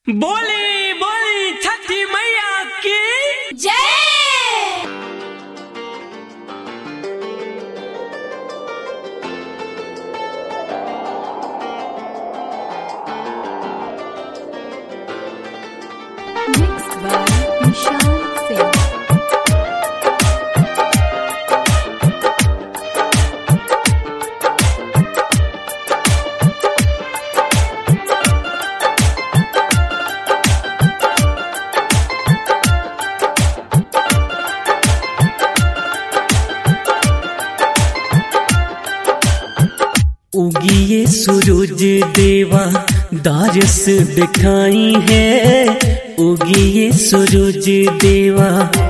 बोली बोली छठी मैया की जय। Mixed by Nishan Singh. उगिए सूरज देवा दारस दिखाई है। उगिए सूरज देवा,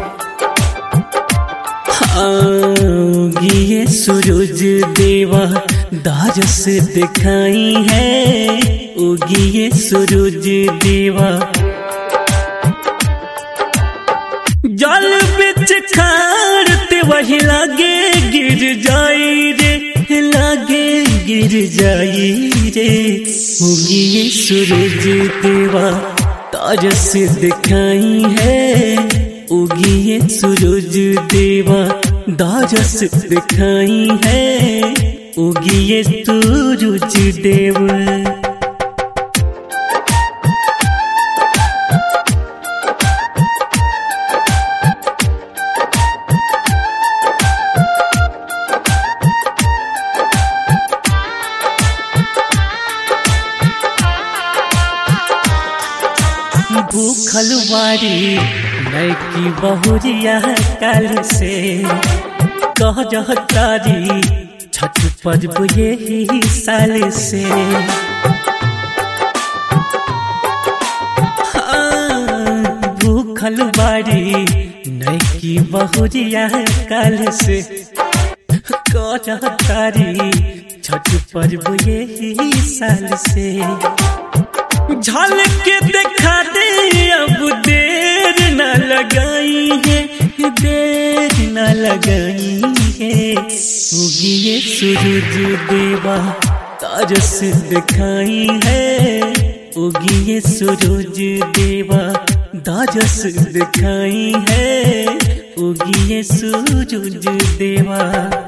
उगिए सूरज देवा दारस दिखाई है। उगिए सूरज देवा, जल बिच खारते वही लागे गिर जाई रे, लागे गिर जाई रे। उगिए सूरज देवा तारस दिखाई है। उगिए सूरज देवा तारस दिखाई है। उगिए सूरज देवा, भूखल वारी नैकी बहुरिया कल से कह तारी छठ पर्व यही साल से। भूखल वारी नैकी बहुरिया कल से कह तारी छठ पर्व यही साल से। झलक के दिखा दे अब देर न लगाई है, देर न लगाई है। उगिए सूरज देवा तारस दिखाई है। उगिए सूरज देवा तारस दिखाई है। उगिए सूरज देवा,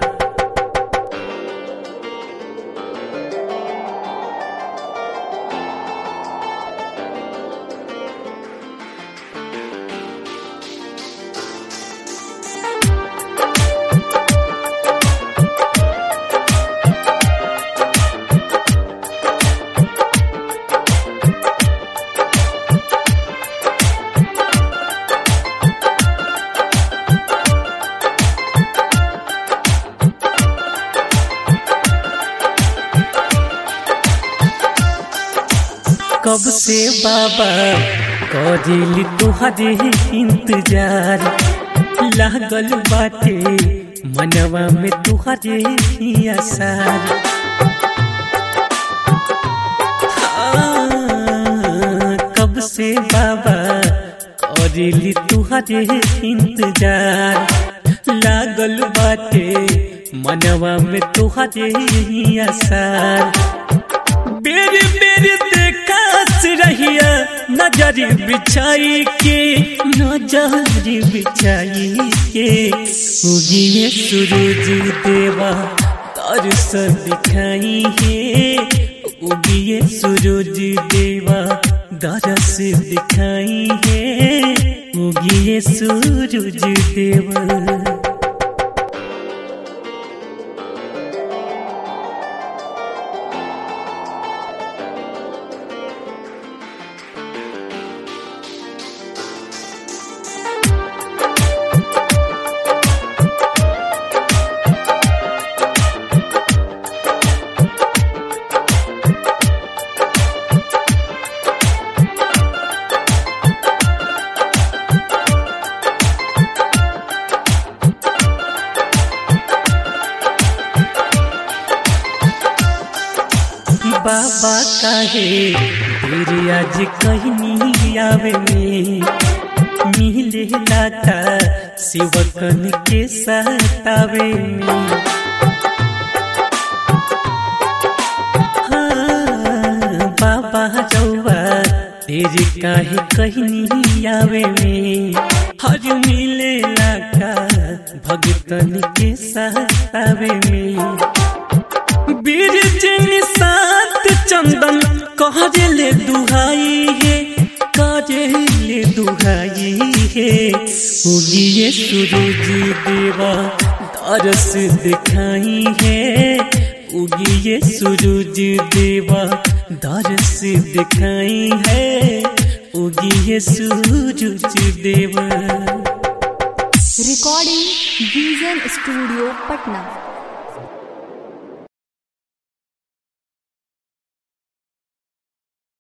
कब से बाबा करेली तुहरे इंतजार। लागल बाटे मनवा में तुहरे आसार। कब से बाबा करेली तुहरे इंतजार। लागल बाटे मनवा में तुहरे आसार। बेर बेर देखा रहिया नजर बिछाई के, नजर बिछाई के। उगिए सूरज देवा तारस दिखाई है। उगिए सूरज देवा तारस दिखाई है। उगिए सूरज देवा, बाबा काहे तेरे आज कहनी आवे में। मिले लाता शिवकन के सतावे में। बाबा जौआ तेरे काहे कहनी आवे में हर मिले लाका भगतन के साथ आवे में बीरजनी साथ चंदन कहले दुहाई है कहले दुहाई है उगिए सूरज देवा दरस दिखाई है उगिए सूरज देवा दरस दिखाई है उगिए सूरज देवा। Recording Vision Studio, Patna.